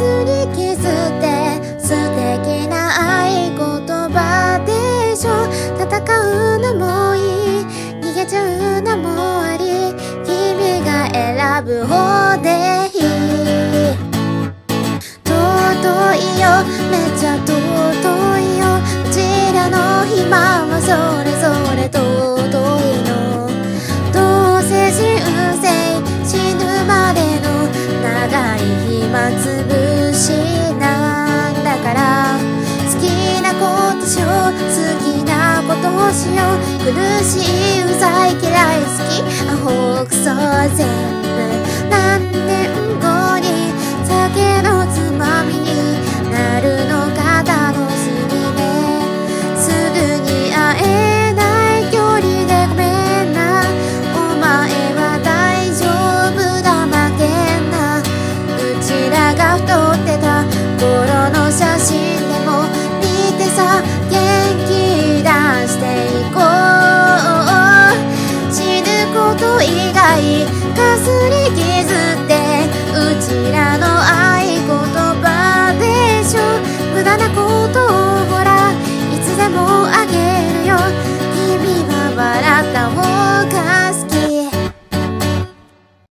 り消して素敵な合言葉でしょ。戦うのもいい、逃げちゃうのもあり、君が選ぶ方でいい。尊いよ、めっちゃ尊いよ。うちらの暇はそれぞれ尊いの。どうせ人生死ぬまでの長い暇つぶしなんだから、好きなことしよう、好きなことをしよう。苦しい、うざい、嫌い、好き、アホクソ全部